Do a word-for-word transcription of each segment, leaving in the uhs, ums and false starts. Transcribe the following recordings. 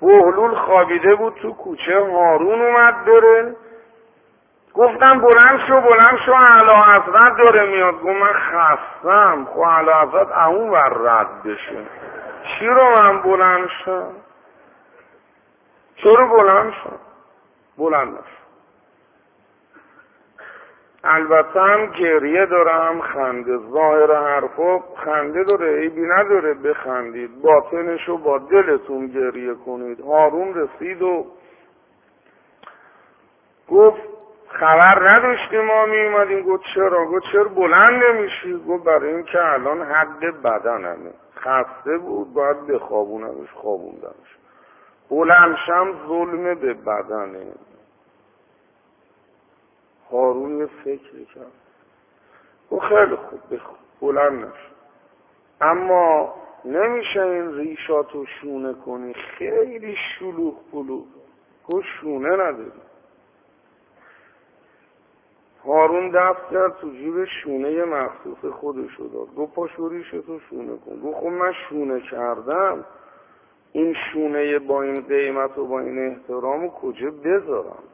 بهلول خوابیده بود تو کوچه، هارون اومد بره، گفتم بلند شو بلند شو اعلی حضرت داره میاد. گفت من خستم. خب اعلی حضرت اون ور رد بشه، چی رو من بلند شم؟ چرا بلند شم؟ بلند نشم. البته هم گریه دارم خنده، ظاهر حرفا خنده داره، عیبی نداره بخندید، باطنشو با دلتون گریه کنید. هارون رسید و گفت خبر نداشتی ما می اومدیم. گفت چرا؟ گفت چرا بلند نمیشی؟ گفت برای این که الان حد بدنمه، خسته بود باید بخوابونمش. خوابوندمش. بلندشم ظلم به بدنه. هارون یه فکری کرد، گفت خیلی خوب بخواب، بلند نشو، اما نمیشه این ریشاتو شونه کنی، خیلی شلوغ پلوغ. گفت شونه نداری. هارون دست کرد تو جیب شونه مخصوص خودشو داد. گفت پاشو ریشتو شونه کن. گفت خب من شونه کردم، این شونه با این قیمت و با این احترام کجا بذارم؟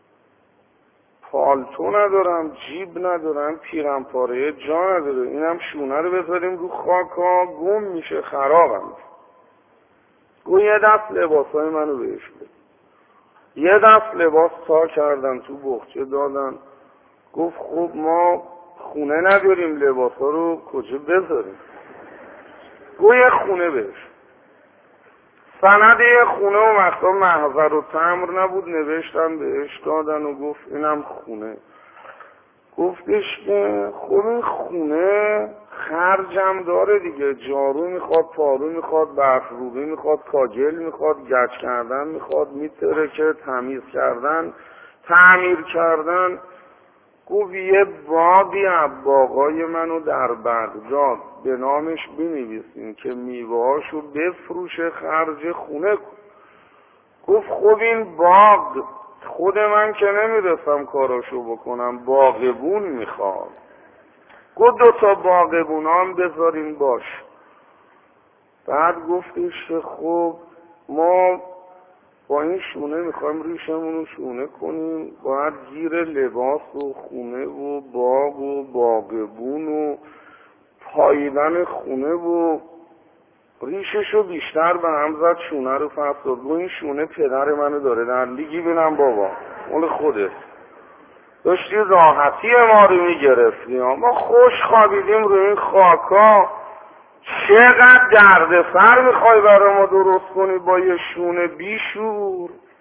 پالتو ندارم، جیب ندارم، پیرم پاره جا نداره، اینم شونه رو بذاریم رو خاکا گم میشه، خرابم. گفت یه دست لباسای منو بهش بده. یه دست لباس تا کردن تو بخچه دادن. گفت خب ما خونه نداریم، لباسا رو کجا بذاریم؟ گفت یه خونه بهش. سند یه خونه و وقتا محضر و تمر نبود، نوشتن بهش دادن و گفت اینم خونه. گفتش که خب این خونه خرجم داره دیگه، جارو میخواد، پارو میخواد، برفروبی میخواد، کاجل میخواد، گچ کردن میخواد، میتره که تمیز کردن، تعمیر کردن. گفت یه بابی باغای منو در بغداد به نامش بنویسین که میوهاشو بفروشه خرج خونه کن. گفت خب این باغ خود من که نمیرسم کاراشو بکنم، باغبون میخواد. گفت دو تا باغبون هم بذارین باش. بعد گفتش که خب ما با این شونه میخوایم ریشمون رو شونه کنیم، باید گیر لباس و خونه و باغ و باغبون و پاییدن خونه و ریششو بیشتر به هم زد، شونه رو فصل داد. این شونه پدر منو داره در لیگی بینم بابا مال خودت، داشتی راحتی ما رو میگرفتی، ما خوش خوابیدیم روی این خاکا، چقدر دردسر میخوای برای ما درست کنی با یه شونه بیشور؟